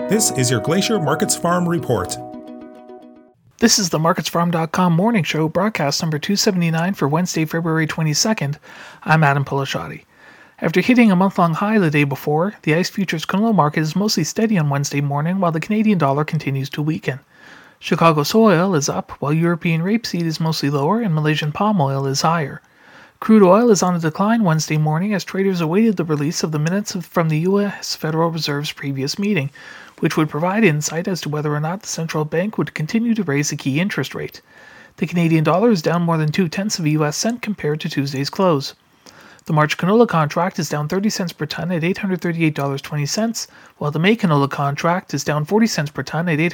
This is your Glacier Markets Farm Report. This is the MarketsFarm.com morning show, broadcast number 279 for Wednesday, February 22nd. I'm Adam Pilasciatti. After hitting a month-long high the day before, the ICE futures canola market is mostly steady on Wednesday morning while the Canadian dollar continues to weaken. Chicago soy oil is up, while European rapeseed is mostly lower and Malaysian palm oil is higher. Crude oil is on a decline Wednesday morning as traders awaited the release of the minutes from the U.S. Federal Reserve's previous meeting, which would provide insight as to whether or not the central bank would continue to raise the key interest rate. The Canadian dollar is down more than 0.2 of a U.S. cent compared to Tuesday's close. The March canola contract is down 30 cents per ton at $838.20, while the May canola contract is down 40 cents per ton at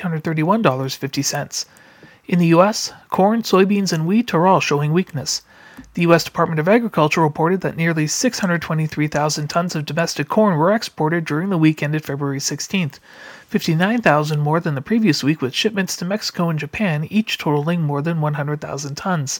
$831.50. In the U.S., corn, soybeans, and wheat are all showing weakness. The U.S. Department of Agriculture reported that nearly 623,000 tons of domestic corn were exported during the week ended February 16th, 59,000 more than the previous week, with shipments to Mexico and Japan each totaling more than 100,000 tons.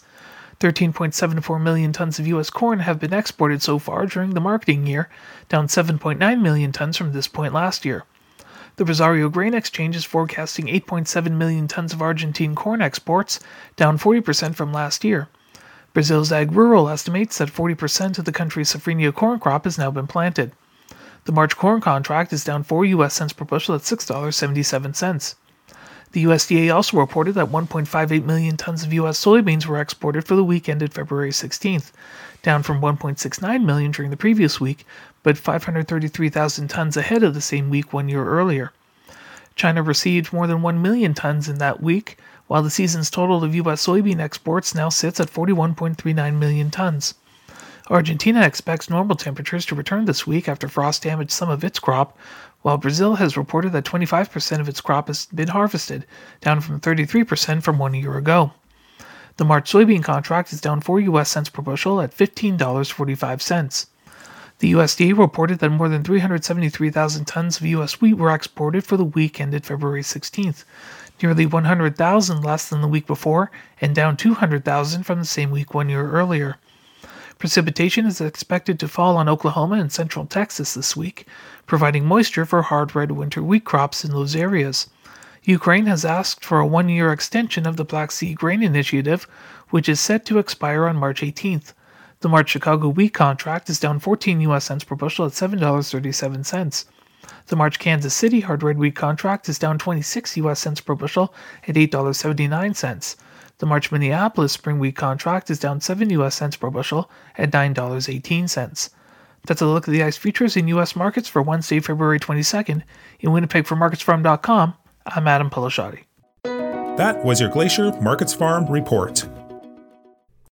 13.74 million tons of U.S. corn have been exported so far during the marketing year, down 7.9 million tons from this point last year. The Rosario Grain Exchange is forecasting 8.7 million tons of Argentine corn exports, down 40% from last year. Brazil's Ag Rural estimates that 40% of the country's safrinha corn crop has now been planted. The March corn contract is down 4 U.S. cents per bushel at $6.77. The USDA also reported that 1.58 million tons of U.S. soybeans were exported for the week ended February 16th, down from 1.69 million during the previous week, but 533,000 tons ahead of the same week 1 year earlier. China received more than 1 million tons in that week, while the season's total of U.S. soybean exports now sits at 41.39 million tons. Argentina expects normal temperatures to return this week after frost damaged some of its crop, while Brazil has reported that 25% of its crop has been harvested, down from 33% from 1 year ago. The March soybean contract is down 4 U.S. cents per bushel at $15.45. The USDA reported that more than 373,000 tons of U.S. wheat were exported for the week ended February 16th, nearly 100,000 less than the week before and down 200,000 from the same week 1 year earlier. Precipitation is expected to fall on Oklahoma and central Texas this week, providing moisture for hard red winter wheat crops in those areas. Ukraine has asked for a 1-year extension of the Black Sea Grain Initiative, which is set to expire on March 18th. The March Chicago wheat contract is down 14 U.S. cents per bushel at $7.37. The March Kansas City hard red wheat contract is down 26 U.S. cents per bushel at $8.79. The March Minneapolis spring wheat contract is down 7 U.S. cents per bushel at $9.18. That's a look at the ICE futures in U.S. markets for Wednesday, February 22nd. In Winnipeg for MarketsFarm.com, I'm Adam Pilasciatti. That was your Glacier Markets Farm Report.